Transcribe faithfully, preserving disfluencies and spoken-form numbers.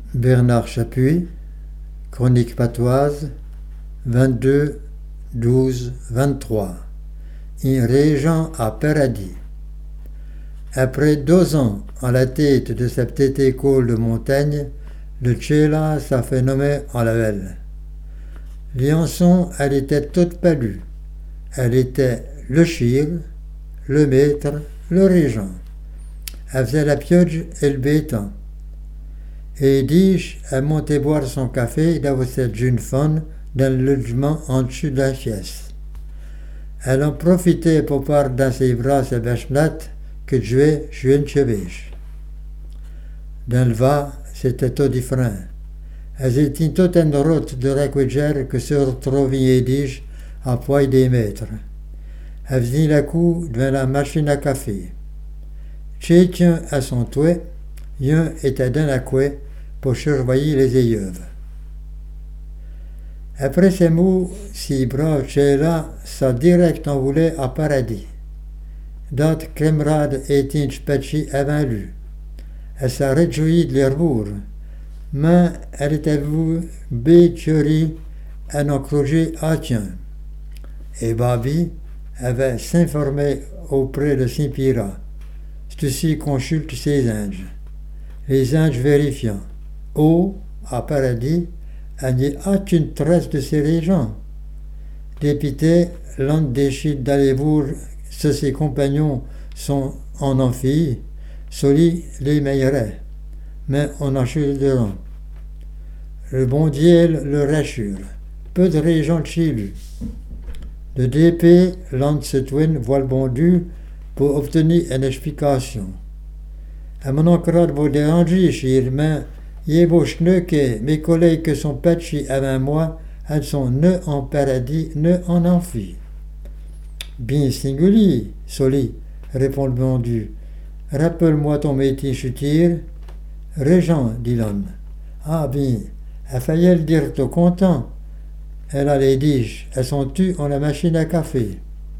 Bernard Chapuis, Chronique patoise, vingt-deux douze vingt-trois. Un régent à paradis. Après deux ans à la tête de sa petite école de montagne, le Tchéla s'est fait nommer en Lavelle. Liançon, elle était toute palue. Elle était le chir, le maître, le régent. Elle faisait la pioche et le béton. Et dis, elle montait boire son café dans cette jeune femme dans le logement en dessous de la pièce. Elle en profitait pour part dans ses bras sa bêche-natte que jouait jouer une chevêche. Dans le va, c'était tout différent. Elles étaient toute une route de Raquidger que se retrouvaient dis à poil des mètres. Elle faisait la cour devant la machine à café. Chacun à son toit, un était dans la couée pour surveiller les éilleuves. Après ces mots, si brave Tchéla s'est direct envolé à paradis. D'autres camarades étaient spatchés avant lui. Elle s'est réjouie de les revoir, mais elle était vue béchurie à n'encrocher à tien. Et Babi avait s'informé auprès de Saint-Pierre. C'est aussi consulte ses anges. Les anges vérifiant. Oh, à paradis, il n'y a qu'une trace de ces régents. Dépité, l'un décide d'aller voir si ses compagnons sont en amphi, Soli les meillerait, mais on achète de l'an. Le bon Dieu le rassure. Peu de régents chez lui. De D P, l'un de ses twins voit le bon Dieu pour obtenir une explication. À mon encrade vous déranger, chir, mais il est beau que mes collègues qui sont patchés avant moi, elles sont ne en paradis, ne en amphi. Bien singulier, Soli, répond le bon Dieu. Rappelle-moi ton métier, chutir. Régent, dit l'homme. Ah bien, elle faillit le dire tout content. Elle a les diges, elles sont tues en la machine à café.